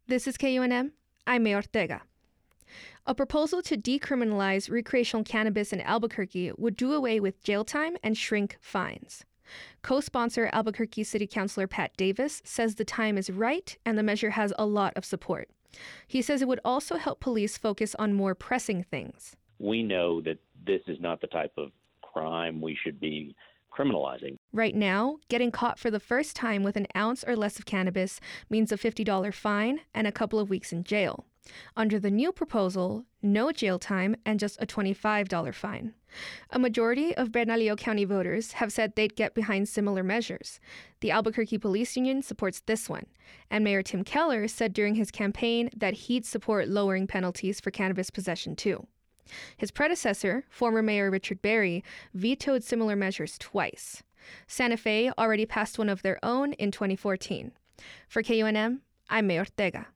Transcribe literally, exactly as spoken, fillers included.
This is K U N M. I'm May Ortega. A proposal to decriminalize recreational cannabis in Albuquerque would do away with jail time and shrink fines. Co-sponsor Albuquerque City Councilor Pat Davis says the time is right and the measure has a lot of support. He says it would also help police focus on more pressing things. We know that this is not the type of crime we should be criminalizing. Right now, getting caught for the first time with an ounce or less of cannabis means a fifty dollars fine and a couple of weeks in jail. Under the new proposal, no jail time and just a twenty-five dollars fine. A majority of Bernalillo County voters have said they'd get behind similar measures. The Albuquerque Police Union supports this one, and Mayor Tim Keller said during his campaign that he'd support lowering penalties for cannabis possession too. His predecessor, former Mayor Richard Berry, vetoed similar measures twice. Santa Fe already passed one of their own in twenty fourteen. For K U N M, I'm May Ortega.